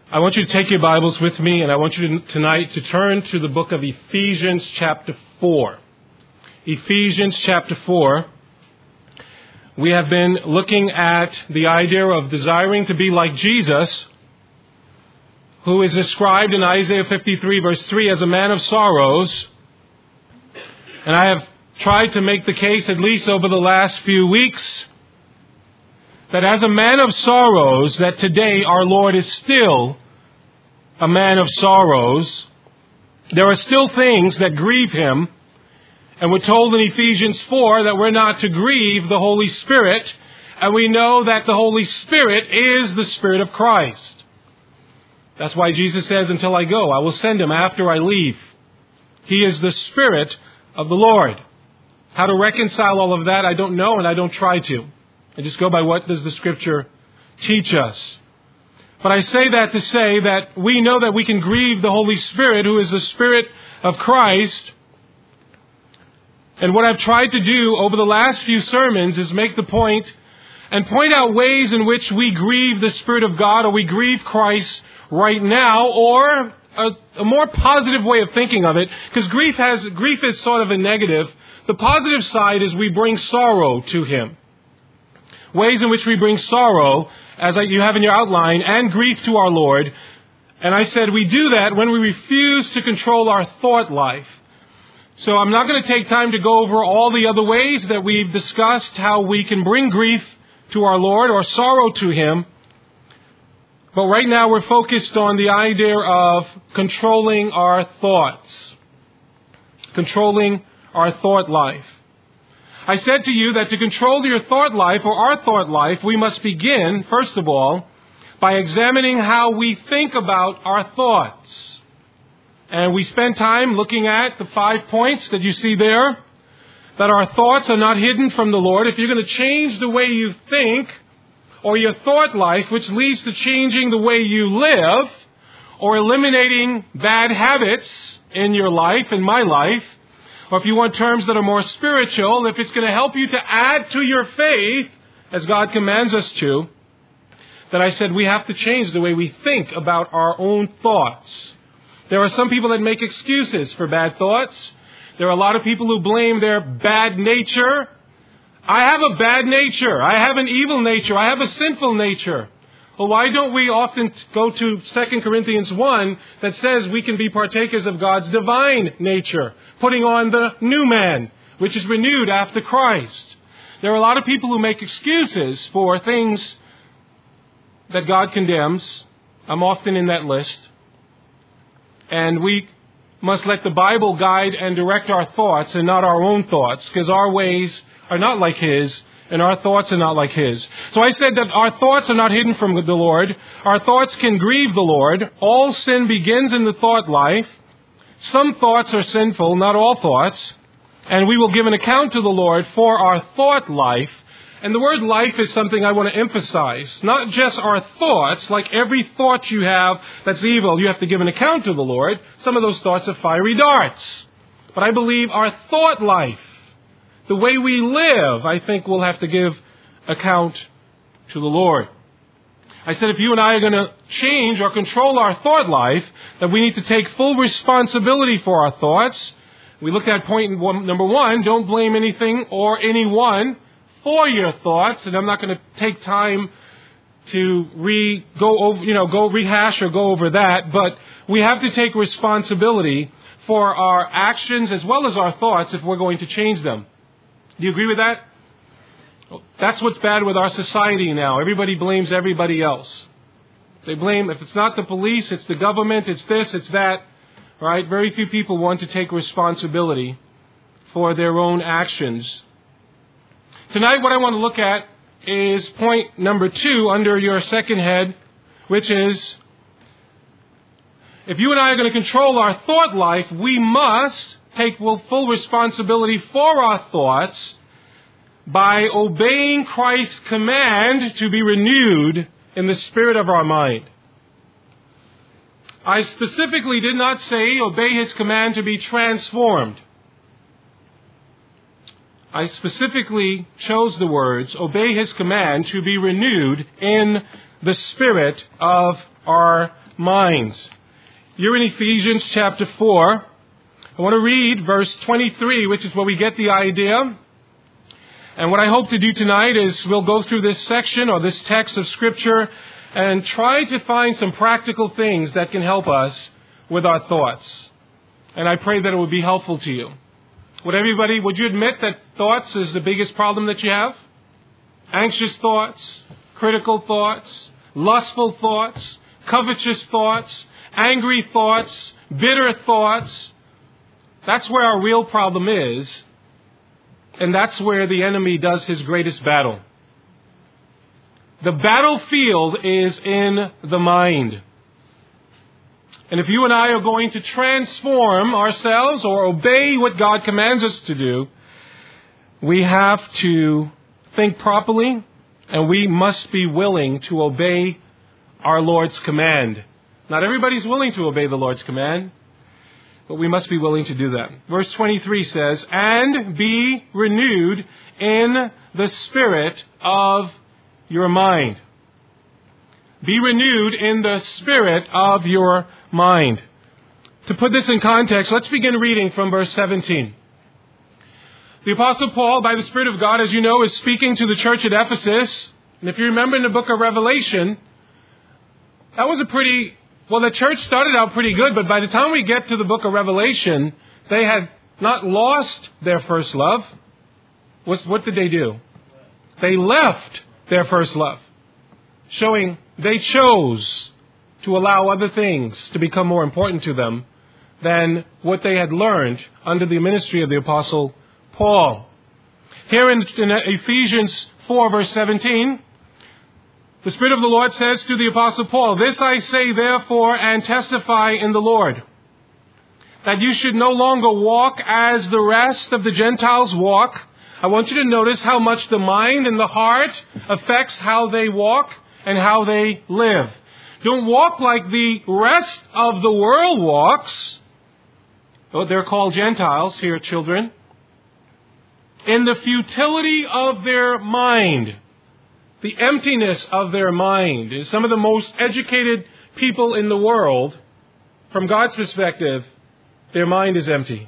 I want you to take your Bibles with me, and I want you tonight to turn to the book of Ephesians chapter 4. Ephesians chapter 4. We have been looking at the idea of desiring to be like Jesus, who is described in Isaiah 53 verse 3 as a man of sorrows. And I have tried to make the case, at least over the last few weeks, that as a man of sorrows, that today our Lord is still a man of sorrows. There are still things that grieve him. And we're told in Ephesians 4 that we're not to grieve the Holy Spirit. And we know that the Holy Spirit is the Spirit of Christ. That's why Jesus says, until I go, I will send him after I leave. He is the Spirit of the Lord. How to reconcile all of that, I don't know, and I don't try to. I just go by what does the Scripture teach us. But I say that to say that we know that we can grieve the Holy Spirit, who is the Spirit of Christ. And what I've tried to do over the last few sermons is make the point and point out ways in which we grieve the Spirit of God, or we grieve Christ right now, or a more positive way of thinking of it, because grief is sort of a negative. The positive side is we bring sorrow to Him. Ways in which we bring sorrow, as you have in your outline, and grief to our Lord. And I said we do that when we refuse to control our thought life. So I'm not going to take time to go over all the other ways that we've discussed how we can bring grief to our Lord or sorrow to Him. But right now we're focused on the idea of controlling our thoughts. Controlling our thought life. I said to you that to control your thought life, or our thought life, we must begin, first of all, by examining how we think about our thoughts. And we spent time looking at the 5 points that you see there, that our thoughts are not hidden from the Lord. If you're going to change the way you think, or your thought life, which leads to changing the way you live, or eliminating bad habits in your life, in my life, or if you want terms that are more spiritual, if it's going to help you to add to your faith, as God commands us to, that I said we have to change the way we think about our own thoughts. There are some people that make excuses for bad thoughts. There are a lot of people who blame their bad nature. I have a bad nature. I have an evil nature. I have a sinful nature. Well, why don't we often go to 2 Corinthians 1 that says we can be partakers of God's divine nature, putting on the new man, which is renewed after Christ. There are a lot of people who make excuses for things that God condemns. I'm often in that list. And we must let the Bible guide and direct our thoughts and not our own thoughts, because our ways are not like His, and our thoughts are not like His. So I said that our thoughts are not hidden from the Lord. Our thoughts can grieve the Lord. All sin begins in the thought life. Some thoughts are sinful, not all thoughts. And we will give an account to the Lord for our thought life. And the word life is something I want to emphasize. Not just our thoughts, like every thought you have that's evil, you have to give an account to the Lord. Some of those thoughts are fiery darts. But I believe our thought life, the way we live, I think we'll have to give account to the Lord. I said if you and I are going to change or control our thought life, that we need to take full responsibility for our thoughts. We looked at point number 1, don't blame anything or anyone for your thoughts. And I'm not going to take time to rehash or go over that. But we have to take responsibility for our actions as well as our thoughts if we're going to change them. Do you agree with that? That's what's bad with our society now. Everybody blames everybody else. They blame, if it's not the police, it's the government, it's this, it's that. Right? Very few people want to take responsibility for their own actions. Tonight what I want to look at is point number 2 under your second head, which is, if you and I are going to control our thought life, we must take full responsibility for our thoughts by obeying Christ's command to be renewed in the spirit of our mind. I specifically did not say obey His command to be transformed. I specifically chose the words, obey His command to be renewed in the spirit of our minds. You're in Ephesians chapter 4. I want to read verse 23, which is where we get the idea. And what I hope to do tonight is we'll go through this section or this text of Scripture and try to find some practical things that can help us with our thoughts. And I pray that it will be helpful to you. Would you admit that thoughts is the biggest problem that you have? Anxious thoughts, critical thoughts, lustful thoughts, covetous thoughts, angry thoughts, bitter thoughts. That's where our real problem is. And that's where the enemy does his greatest battle. The battlefield is in the mind. And if you and I are going to transform ourselves or obey what God commands us to do, we have to think properly, and we must be willing to obey our Lord's command. Not everybody's willing to obey the Lord's command, but we must be willing to do that. Verse 23 says, "And be renewed in the spirit of your mind." Be renewed in the spirit of your mind. To put this in context, let's begin reading from verse 17. The Apostle Paul, by the Spirit of God, as you know, is speaking to the church at Ephesus. And if you remember in the book of Revelation, that was the church started out pretty good, but by the time we get to the book of Revelation, they had not lost their first love. What did they do? They left their first love, showing they chose to allow other things to become more important to them than what they had learned under the ministry of the Apostle Paul. Here in Ephesians 4, verse 17, the Spirit of the Lord says to the Apostle Paul, "This I say therefore and testify in the Lord, that you should no longer walk as the rest of the Gentiles walk." I want you to notice how much the mind and the heart affects how they walk and how they live. Don't walk like the rest of the world walks. Oh, they're called Gentiles here, children. In the futility of their mind, the emptiness of their mind. Some of the most educated people in the world, from God's perspective, their mind is empty.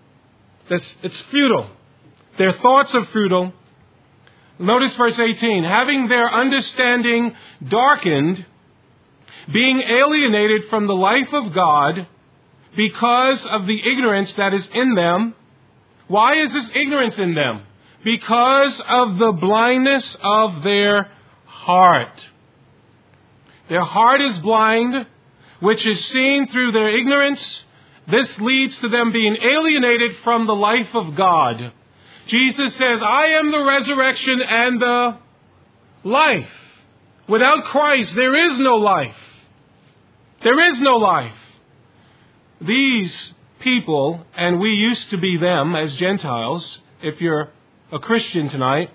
It's futile. Their thoughts are futile. Notice verse 18. "Having their understanding darkened, being alienated from the life of God because of the ignorance that is in them." Why is this ignorance in them? Because of the blindness of their heart. Their heart is blind, which is seen through their ignorance. This leads to them being alienated from the life of God. Jesus says, "I am the resurrection and the life." Without Christ, there is no life. There is no life. These people, and we used to be them as Gentiles, if you're a Christian tonight,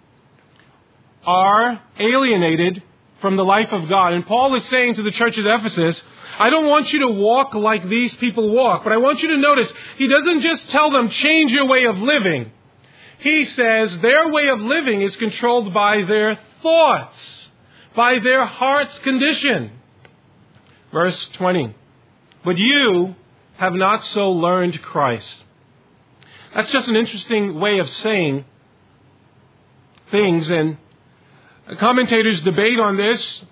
are alienated from the life of God. And Paul is saying to the church at Ephesus, I don't want you to walk like these people walk, but I want you to notice, he doesn't just tell them, change your way of living. He says their way of living is controlled by their thoughts, by their heart's condition. Verse 20. "But you have not so learned Christ." That's just an interesting way of saying things, and commentators debate on this.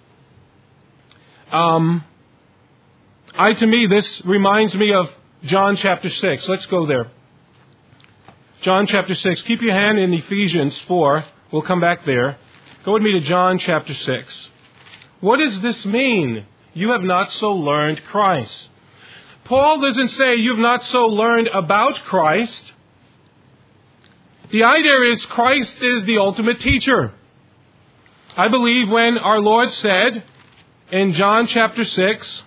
To me, this reminds me of John chapter 6. Let's go there. John chapter 6. Keep your hand in Ephesians 4. We'll come back there. Go with me to John chapter 6. What does this mean? You have not so learned Christ. Paul doesn't say you've not so learned about Christ. The idea is Christ is the ultimate teacher. I believe when our Lord said in John chapter 6,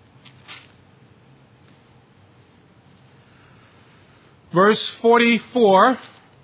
verse 44,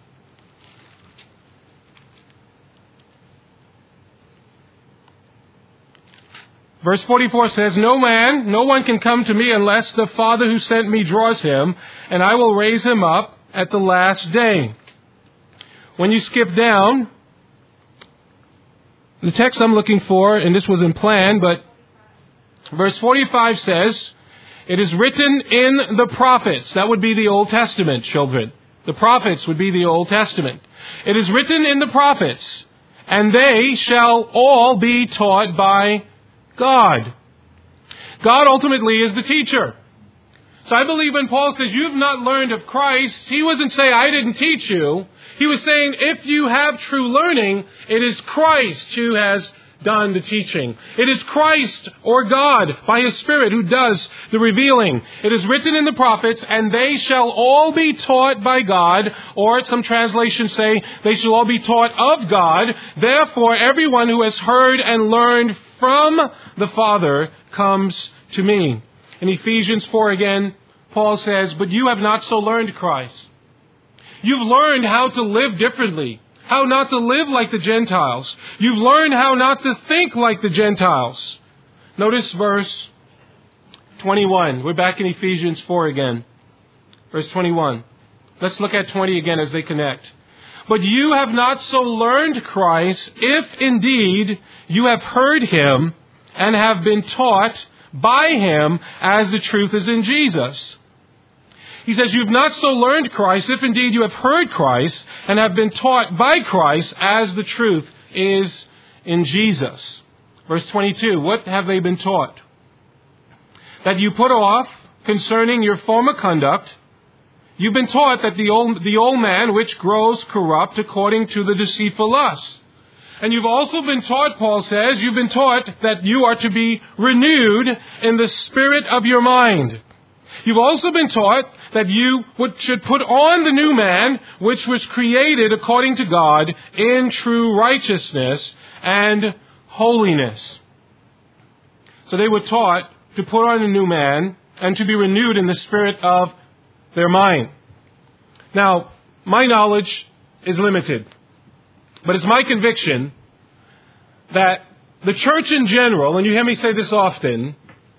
verse 44 says, no one can come to me unless the Father who sent me draws him, and I will raise him up at the last day. When you skip down, the text I'm looking for, and this wasn't planned, but Verse 45 says, "It is written in the prophets." That would be the Old Testament, children. The prophets would be the Old Testament. "It is written in the prophets, and they shall all be taught by God." God ultimately is the teacher. So I believe when Paul says, "You have not learned of Christ," he wasn't saying, "I didn't teach you." He was saying, if you have true learning, it is Christ who has done the teaching. It is Christ or God by His Spirit who does the revealing. It is written in the prophets, and they shall all be taught by God, or some translations say, they shall all be taught of God. Therefore, everyone who has heard and learned from the Father comes to me. In Ephesians 4 again, Paul says, "But you have not so learned Christ." You've learned how to live differently, how not to live like the Gentiles. You've learned how not to think like the Gentiles. Notice verse 21. We're back in Ephesians 4 again. Verse 21. Let's look at 20 again as they connect. "But you have not so learned Christ, if indeed you have heard Him and have been taught by Him as the truth is in Jesus." He says, "You've not so learned Christ, if indeed you have heard Christ and have been taught by Christ as the truth is in Jesus." Verse 22, what have they been taught? "That you put off concerning your former conduct, you've been taught that the old man which grows corrupt according to the deceitful lust. And you've also been taught," Paul says, "you've been taught that you are to be renewed in the spirit of your mind. You've also been taught that you should put on the new man, which was created according to God in true righteousness and holiness." So they were taught to put on the new man and to be renewed in the spirit of their mind. Now, my knowledge is limited, but it's my conviction that the church in general, and you hear me say this often,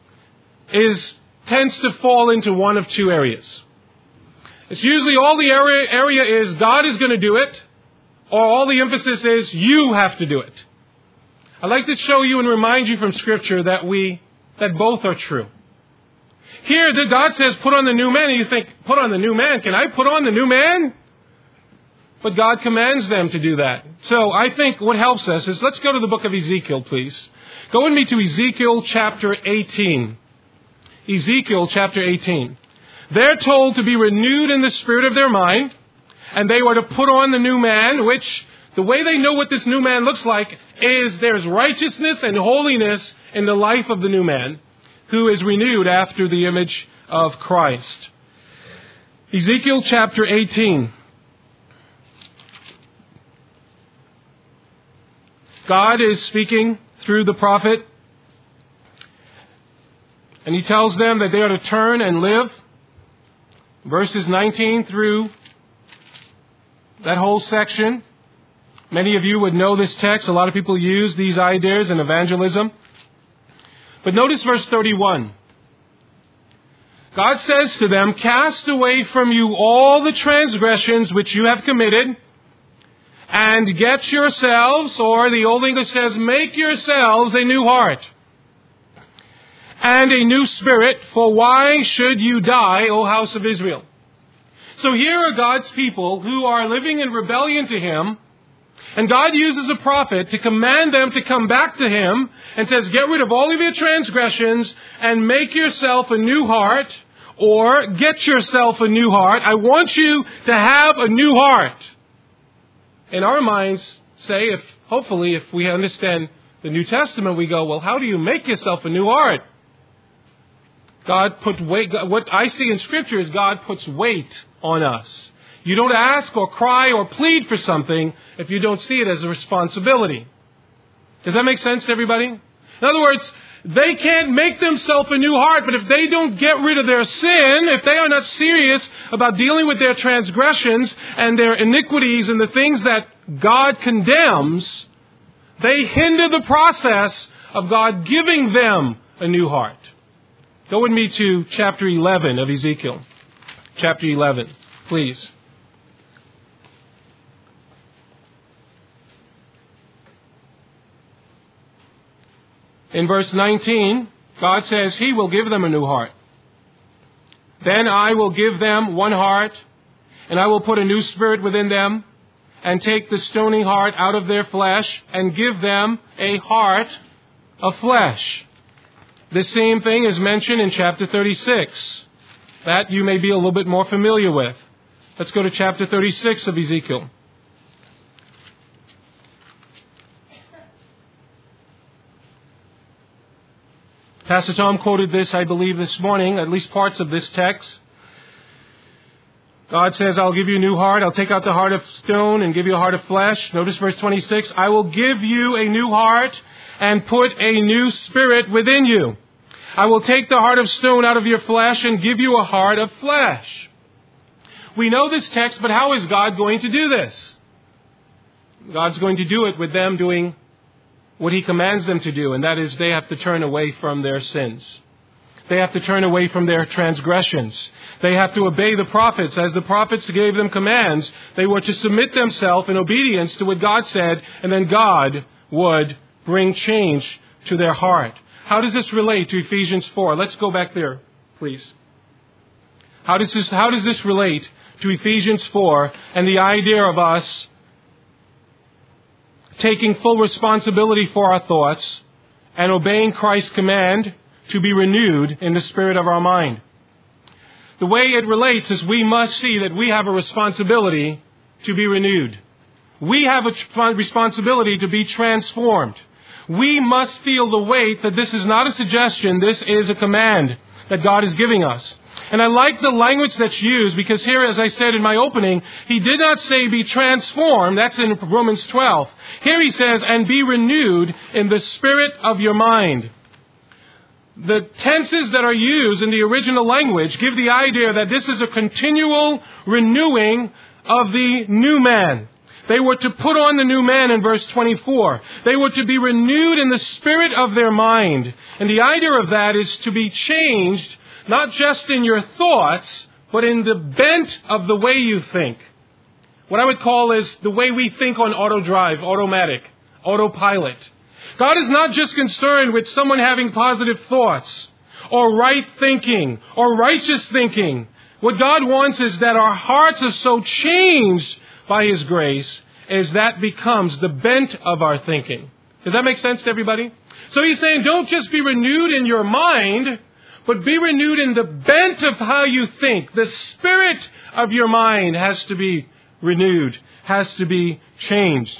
tends to fall into one of two areas. It's usually all the area is God is going to do it, or all the emphasis is you have to do it. I'd like to show you and remind you from Scripture that both are true. Here, God says, "Put on the new man," and you think, "Put on the new man? Can I put on the new man?" But God commands them to do that. So I think what helps us is, let's go to the book of Ezekiel, please. Go with me to Ezekiel chapter 18. Ezekiel chapter 18. They're told to be renewed in the spirit of their mind, and they are to put on the new man, which the way they know what this new man looks like is there's righteousness and holiness in the life of the new man, who is renewed after the image of Christ. Ezekiel chapter 18. God is speaking through the prophet, and He tells them that they are to turn and live. Verses 19 through that whole section. Many of you would know this text. A lot of people use these ideas in evangelism. But notice verse 31. God says to them, "Cast away from you all the transgressions which you have committed, and get yourselves," or the Old English says, "make yourselves a new heart and a new spirit, for why should you die, O house of Israel?" So here are God's people who are living in rebellion to Him, and God uses a prophet to command them to come back to Him, and says, "Get rid of all of your transgressions and make yourself a new heart," or "Get yourself a new heart. I want you to have a new heart." In our minds, hopefully if we understand the New Testament, we go, well, how do you make yourself a new heart? What I see in Scripture is God puts weight on us. You don't ask or cry or plead for something if you don't see it as a responsibility. Does that make sense to everybody? In other words, they can't make themselves a new heart, but if they don't get rid of their sin, if they are not serious about dealing with their transgressions and their iniquities and the things that God condemns, they hinder the process of God giving them a new heart. Go with me to chapter 11 of Ezekiel. Chapter 11, please. In verse 19, God says He will give them a new heart. Then I will give them one heart, and I will put a new spirit within them, and take the stony heart out of their flesh, and give them a heart of flesh. The same thing is mentioned in chapter 36. That you may be a little bit more familiar with. Let's go to chapter 36 of Ezekiel. Pastor Tom quoted this, I believe, this morning, at least parts of this text. God says, I'll give you a new heart. I'll take out the heart of stone and give you a heart of flesh. Notice verse 26. I will give you a new heart and put a new spirit within you. I will take the heart of stone out of your flesh and give you a heart of flesh. We know this text, but how is God going to do this? God's going to do it with them doing what He commands them to do, and that is they have to turn away from their sins. They have to turn away from their transgressions. They have to obey the prophets. As the prophets gave them commands, they were to submit themselves in obedience to what God said, and then God would bring change to their heart. How does this relate to Ephesians 4? Let's go back there, please. How does this relate to Ephesians 4 and the idea of us taking full responsibility for our thoughts and obeying Christ's command to be renewed in the spirit of our mind? The way it relates is we must see that we have a responsibility to be renewed. We have a responsibility to be transformed. We must feel the weight that this is not a suggestion, this is a command that God is giving us. And I like the language that's used because here, as I said in my opening, He did not say be transformed. That's in Romans 12. Here He says, and be renewed in the spirit of your mind. The tenses that are used in the original language give the idea that this is a continual renewing of the new man. They were to put on the new man in verse 24. They were to be renewed in the spirit of their mind. And the idea of that is to be changed, not just in your thoughts, but in the bent of the way you think. What I would call is the way we think on auto drive, automatic, autopilot. God is not just concerned with someone having positive thoughts, or right thinking, or righteous thinking. What God wants is that our hearts are so changed by His grace as that becomes the bent of our thinking. Does that make sense to everybody? So He's saying don't just be renewed in your mind, but be renewed in the bent of how you think. The spirit of your mind has to be renewed, has to be changed.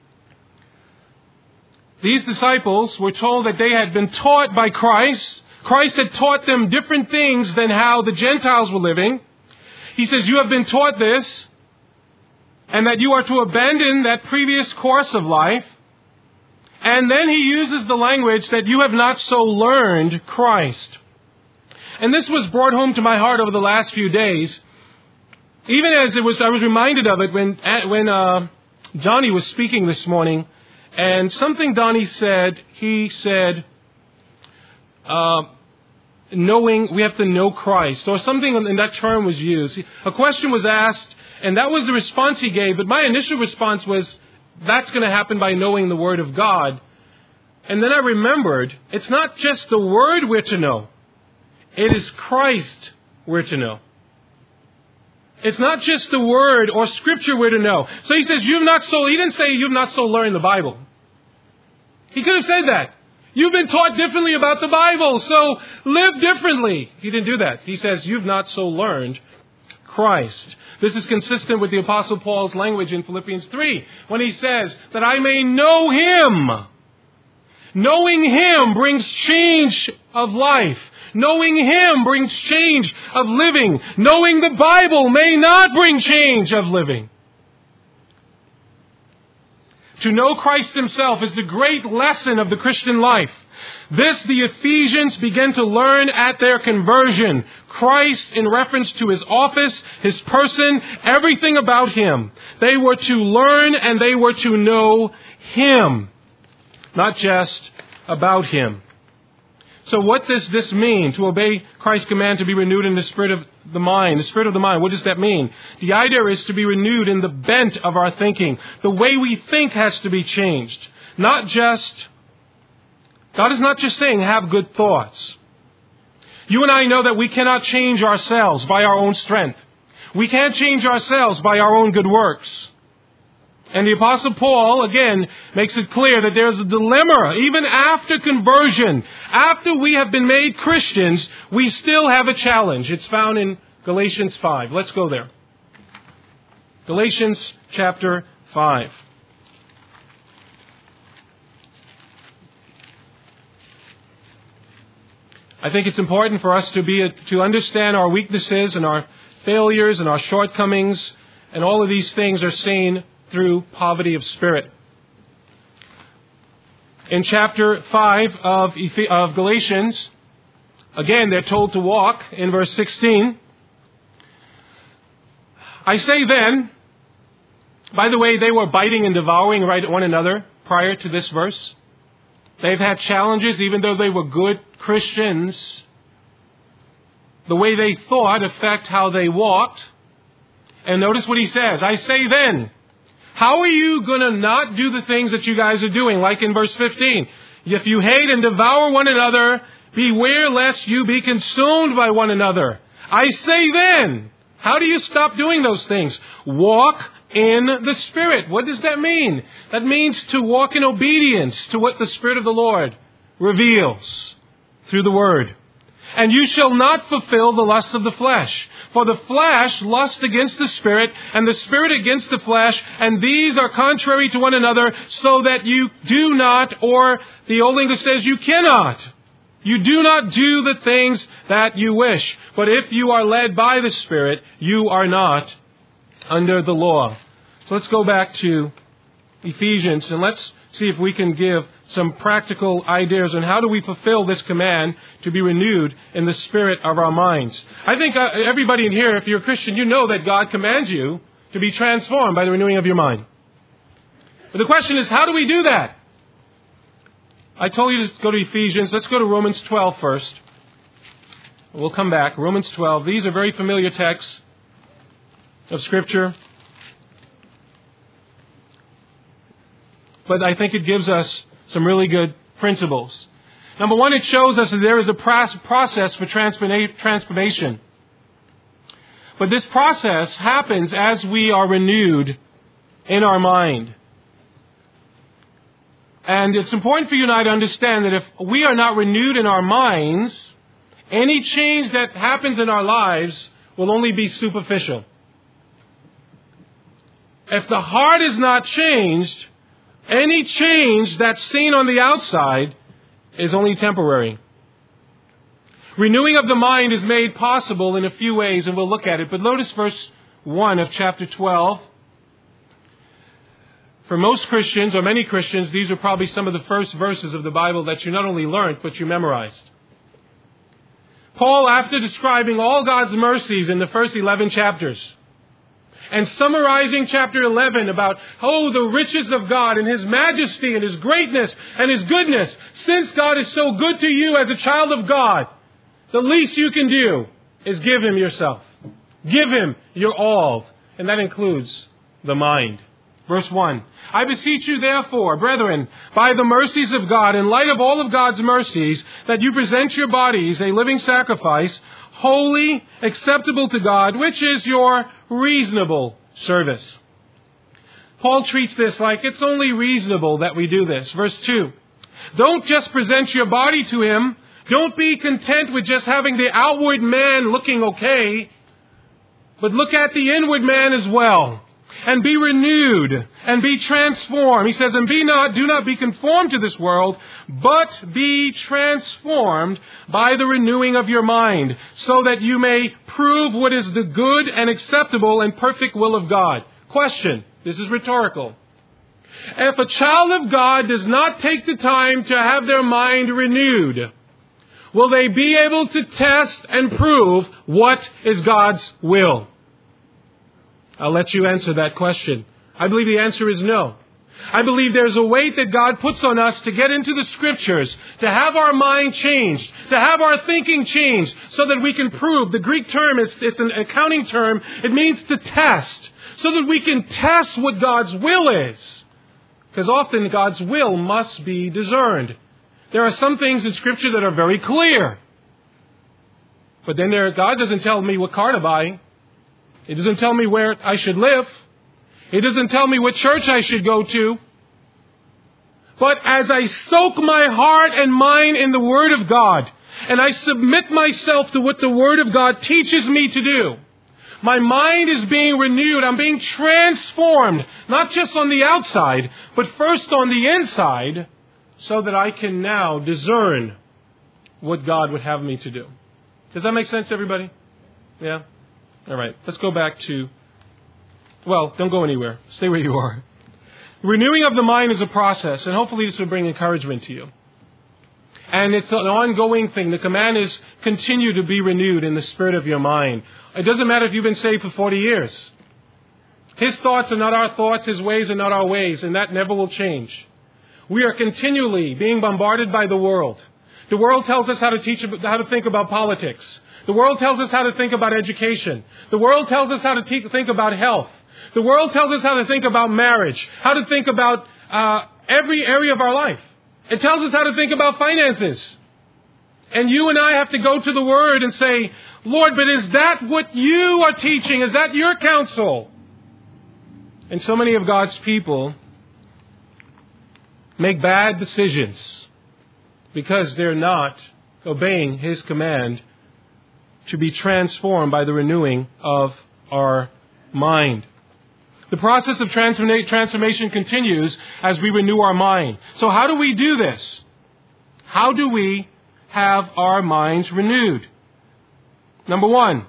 These disciples were told that they had been taught by Christ. Christ had taught them different things than how the Gentiles were living. He says, you have been taught this, and that you are to abandon that previous course of life. And then He uses the language that you have not so learned Christ. And this was brought home to my heart over the last few days. Even as I was reminded of it when Donnie was speaking this morning. And something Donnie said, he said, we have to know Christ. Or something in that term was used. A question was asked, and that was the response he gave. But my initial response was, that's going to happen by knowing the Word of God. And then I remembered, it's not just the Word we're to know. It is Christ we're to know. It's not just the Word or Scripture we're to know. So he says, he didn't say you've not so learned the Bible. He could have said that. You've been taught differently about the Bible, so live differently. He didn't do that. He says, you've not so learned Christ. This is consistent with the Apostle Paul's language in Philippians 3, when he says that I may know Him. Knowing Him brings change of life. Knowing Him brings change of living. Knowing the Bible may not bring change of living. To know Christ Himself is the great lesson of the Christian life. This the Ephesians began to learn at their conversion. Christ in reference to His office, His person, everything about Him. They were to learn and they were to know Him, not just about Him. So what does this mean, to obey Christ's command to be renewed in the spirit of the mind? The spirit of the mind, what does that mean? The idea is to be renewed in the bent of our thinking. The way we think has to be changed. Not just God is not just saying have good thoughts. You and I know that we cannot change ourselves by our own strength. We can't change ourselves by our own good works. And the Apostle Paul, again, makes it clear that there's a dilemma. Even after conversion, after we have been made Christians, we still have a challenge. It's found in Galatians 5. Let's go there. Galatians chapter 5. I think it's important for us to understand our weaknesses and our failures and our shortcomings, and all of these things are seen through poverty of spirit. In chapter 5 of Galatians, again, they're told to walk in verse 16. I say then, by the way, they were biting and devouring one another prior to this verse. They've had challenges, even though they were good Christians. The way they thought affect how they walked. And notice what he says. I say then, how are you going to not do the things that you guys are doing? Like in verse 15. If you hate and devour one another, beware lest you be consumed by one another. I say then, how do you stop doing those things? Walk in the Spirit. What does that mean? That means to walk in obedience to what the Spirit of the Lord reveals through the Word. And you shall not fulfill the lust of the flesh. For the flesh lusts against the Spirit, and the Spirit against the flesh, and these are contrary to one another, so that you do not, or the Old English says you cannot. You do not do the things that you wish. But if you are led by the Spirit, you are not under the law. So let's go back to Ephesians, and let's see if we can give some practical ideas on how do we fulfill this command to be renewed in the spirit of our minds. I think everybody in here, if you're a Christian, you know that God commands you to be transformed by the renewing of your mind. But the question is, how do we do that? I told you to go to Ephesians. Let's go to Romans 12 first. We'll come back. Romans 12. These are very familiar texts of Scripture. But I think it gives us some really good principles. Number one, it shows us that there is a process for transformation. But this process happens as we are renewed in our mind. And it's important for you and I to understand that if we are not renewed in our minds, any change that happens in our lives will only be superficial. If the heart is not changed, any change that's seen on the outside is only temporary. Renewing of the mind is made possible in a few ways, and we'll look at it. But notice verse 1 of chapter 12. For most Christians, or many Christians, these are probably some of the first verses of the Bible that you not only learned, but you memorized. Paul, after describing all God's mercies in the first 11 chapters, and summarizing chapter 11 about, the riches of God and His majesty and His greatness and His goodness. Since God is so good to you as a child of God, the least you can do is give Him yourself. Give Him your all. And that includes the mind. Verse 1. I beseech you therefore, brethren, by the mercies of God, in light of all of God's mercies, that you present your bodies a living sacrifice, holy, acceptable to God, which is your reasonable service. Paul treats this like it's only reasonable that we do this. Verse 2. Don't just present your body to Him. Don't be content with just having the outward man looking okay. But look at the inward man as well. And be renewed and be transformed. He says, and do not be conformed to this world, but be transformed by the renewing of your mind, so that you may prove what is the good and acceptable and perfect will of God. Question. This is rhetorical. If a child of God does not take the time to have their mind renewed, will they be able to test and prove what is God's will? I'll let you answer that question. I believe the answer is no. I believe there's a weight that God puts on us to get into the Scriptures, to have our mind changed, to have our thinking changed, so that we can prove. The Greek term it's an accounting term. It means to test, so that we can test what God's will is. Because often God's will must be discerned. There are some things in Scripture that are very clear. But then God doesn't tell me what car to buy. He doesn't tell me where I should live. He doesn't tell me what church I should go to. But as I soak my heart and mind in the Word of God, and I submit myself to what the Word of God teaches me to do, my mind is being renewed. I'm being transformed, not just on the outside, but first on the inside, so that I can now discern what God would have me to do. Does that make sense, everybody? Yeah? All right. Let's go back to... Well, don't go anywhere. Stay where you are. Renewing of the mind is a process, and hopefully this will bring encouragement to you. And it's an ongoing thing. The command is continue to be renewed in the spirit of your mind. It doesn't matter if you've been saved for 40 years. His thoughts are not our thoughts. His ways are not our ways. And that never will change. We are continually being bombarded by the world. The world tells us how to think about politics. The world tells us how to think about education. The world tells us how to think about health. The world tells us how to think about marriage. How to think about every area of our life. It tells us how to think about finances. And you and I have to go to the Word and say, Lord, but is that what you are teaching? Is that your counsel? And so many of God's people make bad decisions because they're not obeying His command to be transformed by the renewing of our mind. The process of transformation continues as we renew our mind. So how do we do this? How do we have our minds renewed? Number one,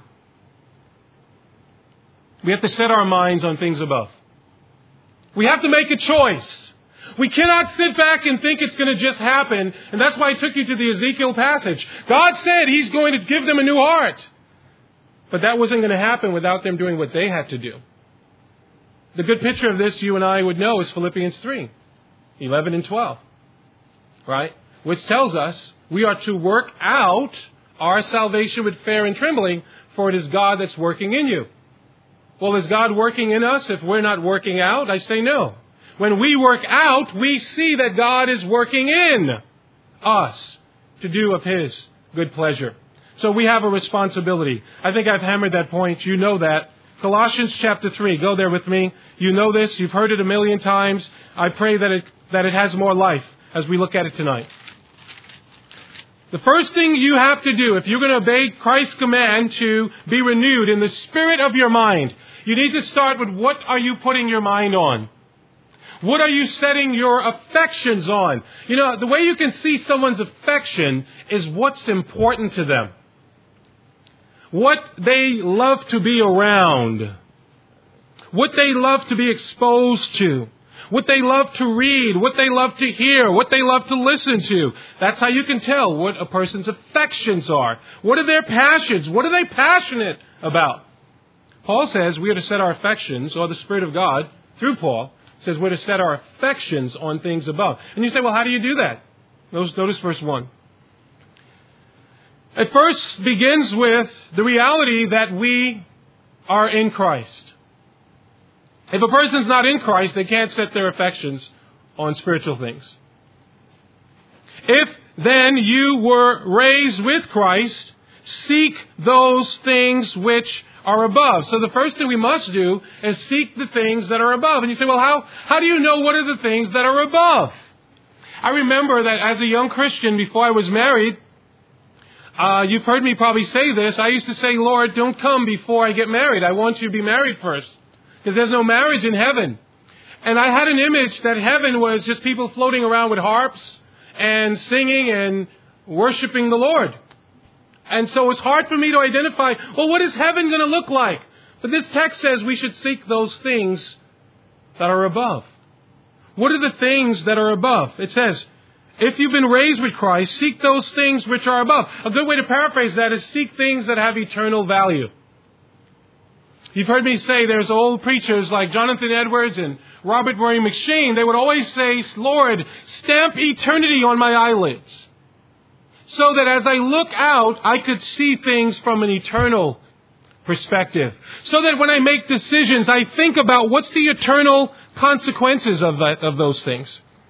we have to set our minds on things above. We have to make a choice. We cannot sit back and think it's going to just happen. And that's why I took you to the Ezekiel passage. God said He's going to give them a new heart. But that wasn't going to happen without them doing what they had to do. The good picture of this you and I would know is Philippians 3, 11 and 12. Right? Which tells us we are to work out our salvation with fear and trembling, for it is God that's working in you. Well, is God working in us if we're not working out? I say no. When we work out, we see that God is working in us to do of His good pleasure. So we have a responsibility. I think I've hammered that point. You know that. Colossians chapter 3. Go there with me. You know this. You've heard it a million times. I pray that it has more life as we look at it tonight. The first thing you have to do, if you're going to obey Christ's command to be renewed in the spirit of your mind, you need to start with what are you putting your mind on? What are you setting your affections on? You know, the way you can see someone's affection is what's important to them. What they love to be around. What they love to be exposed to. What they love to read. What they love to hear. What they love to listen to. That's how you can tell what a person's affections are. What are their passions? What are they passionate about? Paul says we are to set our affections, or the Spirit of God, through Paul, says we're to set our affections on things above. And you say, well, how do you do that? Notice verse 1. It first begins with the reality that we are in Christ. If a person's not in Christ, they can't set their affections on spiritual things. If then you were raised with Christ, seek those things which are above. So the first thing we must do is seek the things that are above. And you say, well, how do you know what are the things that are above? I remember that as a young Christian, before I was married, you've heard me probably say this. I used to say, Lord, don't come before I get married. I want you to be married first. Because there's no marriage in heaven. And I had an image that heaven was just people floating around with harps and singing and worshiping the Lord. And so it's hard for me to identify, well, what is heaven going to look like? But this text says we should seek those things that are above. What are the things that are above? It says, if you've been raised with Christ, seek those things which are above. A good way to paraphrase that is seek things that have eternal value. You've heard me say there's old preachers like Jonathan Edwards and Robert Murray McCheyne. They would always say, Lord, stamp eternity on my eyelids. So that as I look out, I could see things from an eternal perspective. So that when I make decisions, I think about what's the eternal consequences of those things.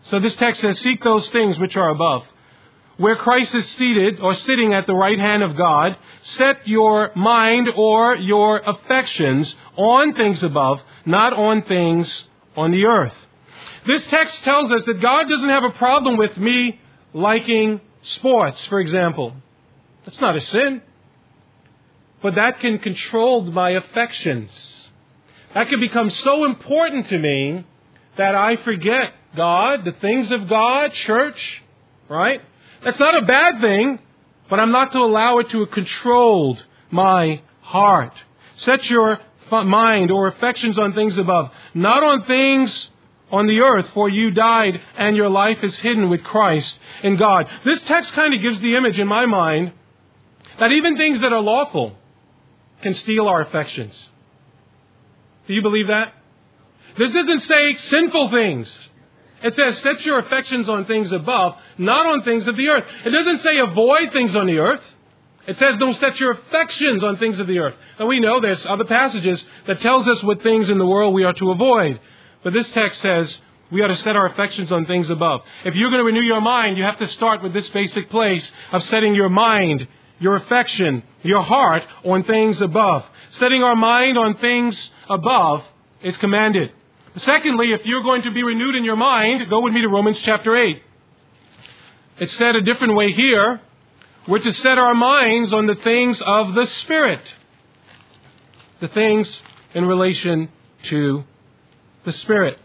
So this text says, seek those things which are above. Where Christ is seated or sitting at the right hand of God, set your mind or your affections on things above, not on things on the earth. This text tells us that God doesn't have a problem with me liking sports, for example. That's not a sin. But that can control my affections. That can become so important to me that I forget God, the things of God, church, right? That's not a bad thing, but I'm not to allow it to have controlled my heart. Set your mind or affections on things above, not on things on the earth, for you died and your life is hidden with Christ in God. This text kind of gives the image in my mind that even things that are lawful can steal our affections. Do you believe that? This doesn't say sinful things. It says set your affections on things above, not on things of the earth. It doesn't say avoid things on the earth. It says don't set your affections on things of the earth. And we know there's other passages that tells us what things in the world we are to avoid. But this text says we ought to set our affections on things above. If you're going to renew your mind, you have to start with this basic place of setting your mind, your affection, your heart on things above. Setting our mind on things above is commanded. Secondly, if you're going to be renewed in your mind, go with me to Romans chapter 8. It's said a different way here. We're to set our minds on the things of the Spirit. The things in relation to the Spirit.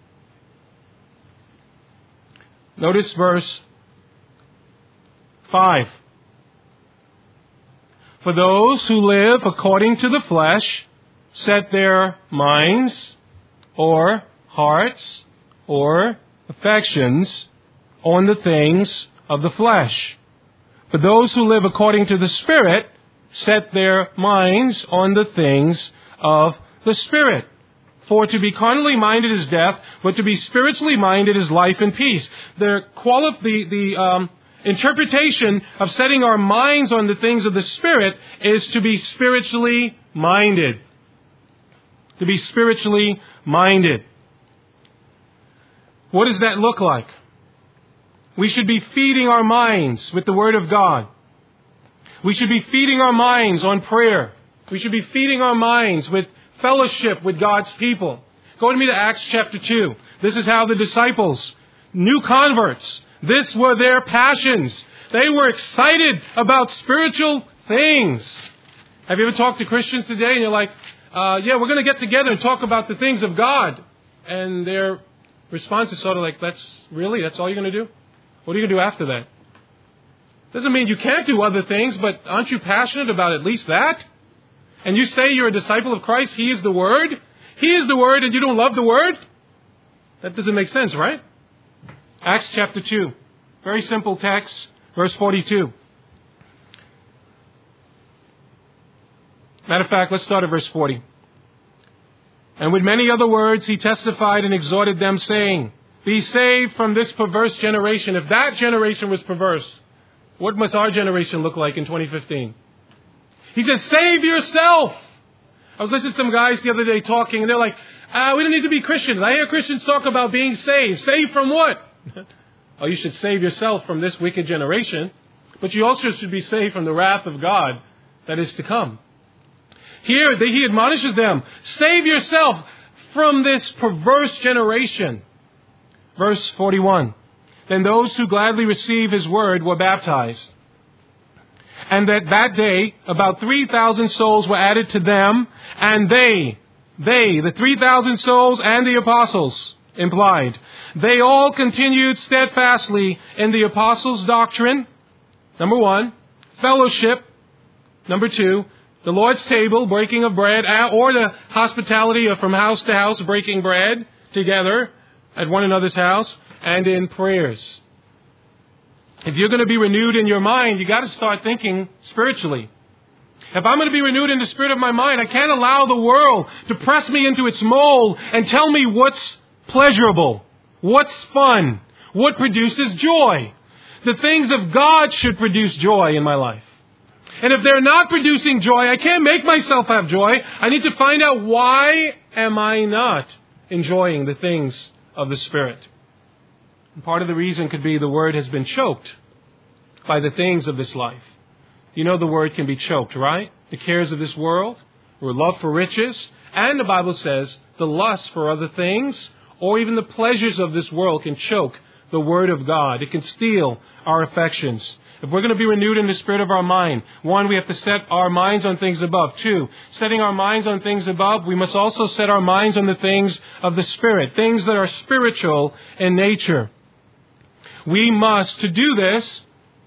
Notice verse 5. For those who live according to the flesh set their minds or hearts or affections on the things of the flesh. But those who live according to the Spirit set their minds on the things of the Spirit. For to be carnally minded is death, but to be spiritually minded is life and peace. The interpretation of setting our minds on the things of the Spirit is to be spiritually minded. To be spiritually minded. What does that look like? We should be feeding our minds with the Word of God. We should be feeding our minds on prayer. We should be feeding our minds with fellowship with God's people. Go with me to Acts chapter 2. This is how the disciples, new converts, this were their passions. They were excited about spiritual things. Have you ever talked to Christians today and you're like, we're going to get together and talk about the things of God. And their response is sort of like, that's all you're going to do? What are you going to do after that? Doesn't mean you can't do other things, but aren't you passionate about at least that? And you say you're a disciple of Christ, He is the Word. He is the Word and you don't love the Word? That doesn't make sense, right? Acts chapter 2. Very simple text, verse 42. Matter of fact, let's start at verse 40. And with many other words he testified and exhorted them, saying, be saved from this perverse generation. If that generation was perverse, what must our generation look like in 2015? He says, save yourself. I was listening to some guys the other day talking, and they're like, we don't need to be Christians. I hear Christians talk about being saved. Saved from what? Oh, you should save yourself from this wicked generation, but you also should be saved from the wrath of God that is to come. Here, he admonishes them, save yourself from this perverse generation. Verse 41. Then those who gladly received His word were baptized. And that day, about 3,000 souls were added to them, and they, the 3,000 souls and the apostles, implied, they all continued steadfastly in the apostles' doctrine, number 1, fellowship, number 2, the Lord's table, breaking of bread, or the hospitality of from house to house, breaking bread together at one another's house, and in prayers. If you're going to be renewed in your mind, you got to start thinking spiritually. If I'm going to be renewed in the spirit of my mind, I can't allow the world to press me into its mold and tell me what's pleasurable, what's fun, what produces joy. The things of God should produce joy in my life. And if they're not producing joy, I can't make myself have joy. I need to find out, why am I not enjoying the things of the Spirit? Part of the reason could be the Word has been choked by the things of this life. You know the Word can be choked, right? The cares of this world, or love for riches, and the Bible says the lust for other things, or even the pleasures of this world can choke the Word of God. It can steal our affections. If we're going to be renewed in the spirit of our mind, one, we have to set our minds on things above. Two, setting our minds on things above, we must also set our minds on the things of the Spirit, things that are spiritual in nature. We must, to do this,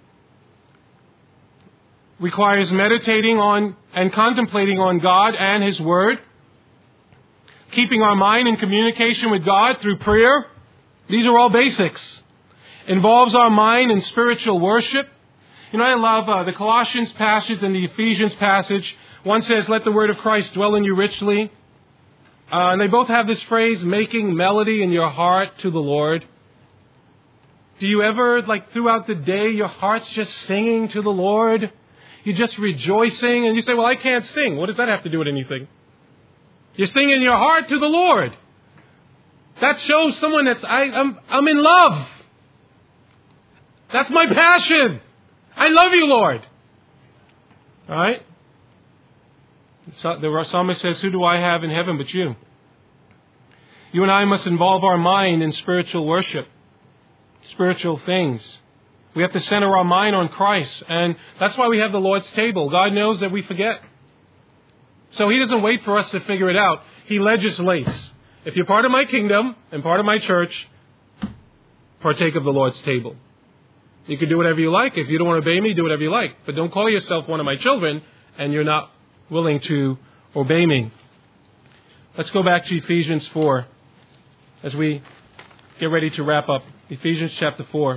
requires meditating on and contemplating on God and His Word, keeping our mind in communication with God through prayer. These are all basics. Involves our mind in spiritual worship. You know, I love the Colossians passage and the Ephesians passage. One says, let the word of Christ dwell in you richly. And they both have this phrase, making melody in your heart to the Lord. Do you ever, throughout the day, your heart's just singing to the Lord? You're just rejoicing, and you say, well, I can't sing. What does that have to do with anything? You're singing your heart to the Lord. That shows someone that's, I'm in love. That's my passion. I love you, Lord. All right? So the psalmist says, who do I have in heaven but you? You and I must involve our mind in spiritual worship, spiritual things. We have to center our mind on Christ. And that's why we have the Lord's table. God knows that we forget. So He doesn't wait for us to figure it out. He legislates. If you're part of my kingdom and part of my church, partake of the Lord's table. You can do whatever you like. If you don't want to obey me, do whatever you like. But don't call yourself one of my children and you're not willing to obey me. Let's go back to Ephesians 4 as we get ready to wrap up. Ephesians chapter 4.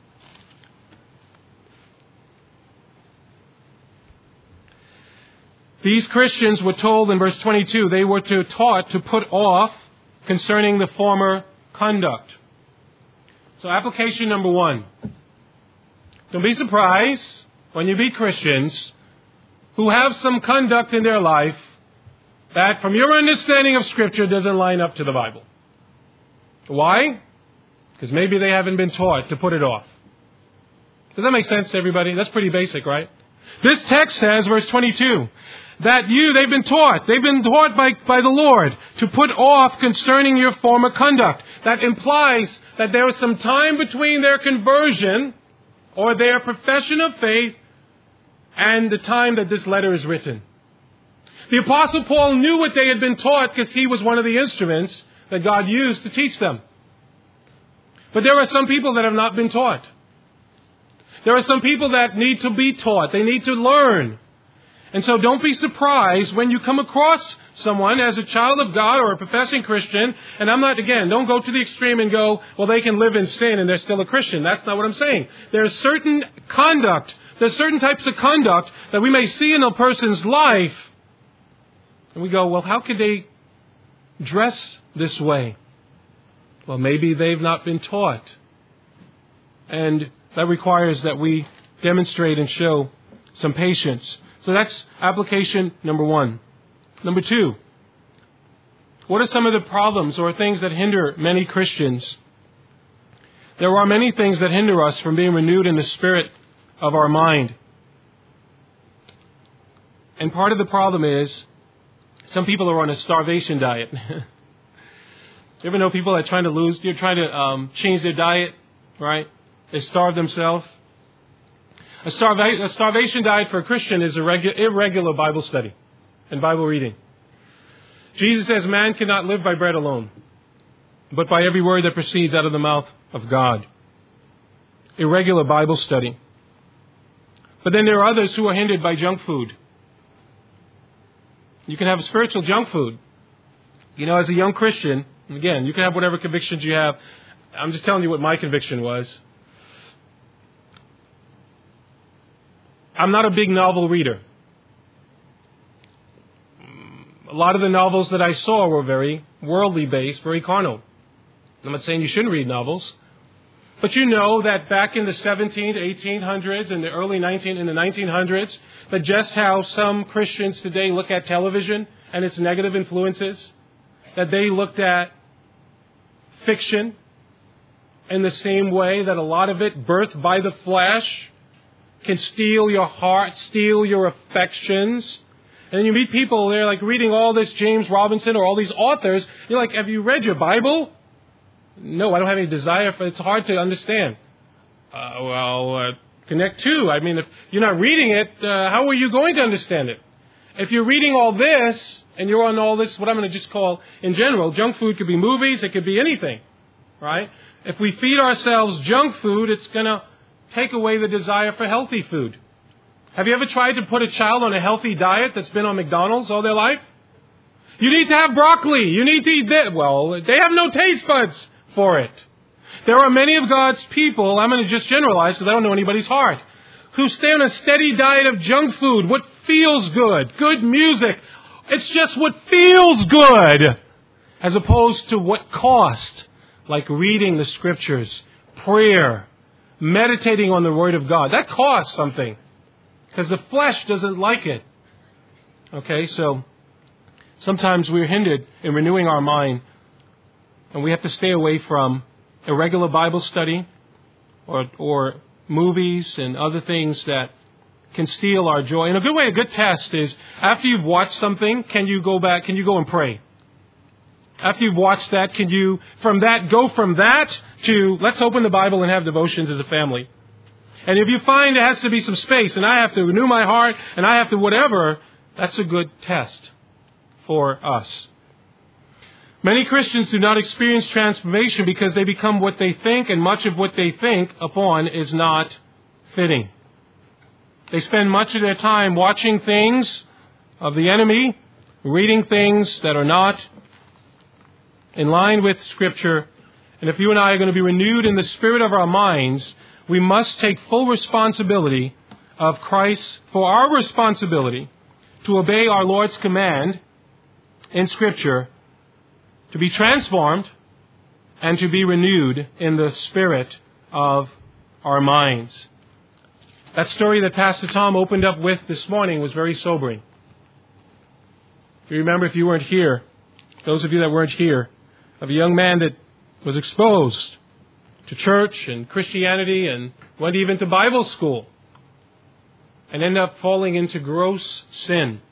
These Christians were told in verse 22, they were taught to put off concerning the former conduct. So application number 1. Don't be surprised when you meet Christians who have some conduct in their life that, from your understanding of Scripture, doesn't line up to the Bible. Why? Because maybe they haven't been taught to put it off. Does that make sense to everybody? That's pretty basic, right? This text says, verse 22, that they've been taught by the Lord to put off concerning your former conduct. That implies that there was some time between their conversion or their profession of faith and the time that this letter is written. The Apostle Paul knew what they had been taught because he was one of the instruments that God used to teach them. But there are some people that have not been taught. There are some people that need to be taught. They need to learn. And so don't be surprised when you come across someone as a child of God or a professing Christian. And don't go to the extreme and go, well, they can live in sin and they're still a Christian. That's not what I'm saying. There's certain types of conduct that we may see in a person's life. And we go, well, how could they dress this way? Well, maybe they've not been taught. And that requires that we demonstrate and show some patience. So that's application number 1. Number 2, what are some of the problems or things that hinder many Christians? There are many things that hinder us from being renewed in the spirit of our mind. And part of the problem is some people are on a starvation diet. You ever know people that are trying to change their diet, right? They starve themselves. A starvation diet for a Christian is irregular Bible study and Bible reading. Jesus says man cannot live by bread alone, but by every word that proceeds out of the mouth of God. Irregular Bible study. But then there are others who are hindered by junk food. You can have spiritual junk food. You know, as a young Christian, again, you can have whatever convictions you have. I'm just telling you what my conviction was. I'm not a big novel reader. A lot of the novels that I saw were very worldly based, very carnal. I'm not saying you shouldn't read novels. But you know that back in the 1800s and the early 1900s, that just how some Christians today look at television and its negative influences, that they looked at fiction in the same way that a lot of it, birthed by the flesh, can steal your heart, steal your affections. And then you meet people, they're like reading all this James Robinson or all these authors. You're like, have you read your Bible? No, I don't have any desire for it. It's hard to understand. Connect to. I mean, if you're not reading it, how are you going to understand it? If you're reading all this, and you're on all this, what I'm going to just call, in general, junk food could be movies, it could be anything, right? If we feed ourselves junk food, it's going to take away the desire for healthy food. Have you ever tried to put a child on a healthy diet that's been on McDonald's all their life? You need to have broccoli. You need to eat this. Well, they have no taste buds for it. There are many of God's people, I'm going to just generalize because I don't know anybody's heart, who stay on a steady diet of junk food, what feels good, good music. It's just what feels good, as opposed to what cost, like reading the Scriptures, prayer, meditating on the Word of God. That costs something, because the flesh doesn't like it. Okay, so sometimes we're hindered in renewing our mind, and we have to stay away from irregular Bible study or movies and other things that can steal our joy. And a good test is, after you've watched something, can you go and pray? After you've watched that, can you go from that to, let's open the Bible and have devotions as a family? And if you find there has to be some space, and I have to renew my heart, and I have to whatever, that's a good test for us. Many Christians do not experience transformation because they become what they think, and much of what they think upon is not fitting. They spend much of their time watching things of the enemy, reading things that are not in line with Scripture. And if you and I are going to be renewed in the spirit of our minds, we must take full responsibility of Christ for our responsibility to obey our Lord's command in Scripture, to be transformed and to be renewed in the spirit of our minds. That story that Pastor Tom opened up with this morning was very sobering. If you remember, if you weren't here, those of you that weren't here, of a young man that was exposed to church and Christianity and went even to Bible school and ended up falling into gross sin.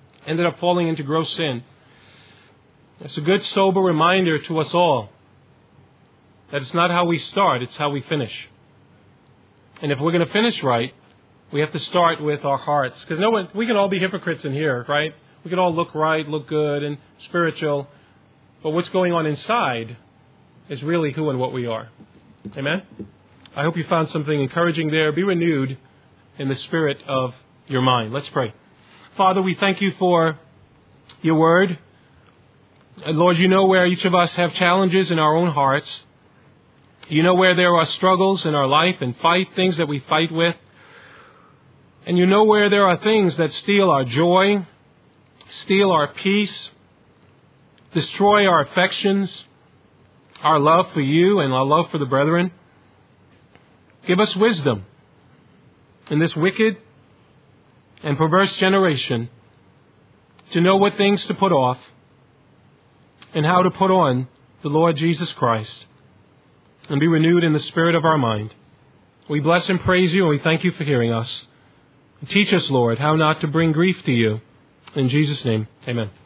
It's a good, sober reminder to us all that it's not how we start, it's how we finish. And if we're going to finish right, we have to start with our hearts. Because we can all be hypocrites in here, right? We can all look right, look good, and spiritual. But what's going on inside is really who and what we are. Amen? I hope you found something encouraging there. Be renewed in the spirit of your mind. Let's pray. Father, we thank you for your word. And Lord, you know where each of us have challenges in our own hearts. You know where there are struggles in our life and things that we fight with. And you know where there are things that steal our joy, steal our peace, destroy our affections, our love for you and our love for the brethren. Give us wisdom in this wicked and perverse generation to know what things to put off and how to put on the Lord Jesus Christ and be renewed in the spirit of our mind. We bless and praise you, and we thank you for hearing us. Teach us, Lord, how not to bring grief to you. In Jesus' name, amen.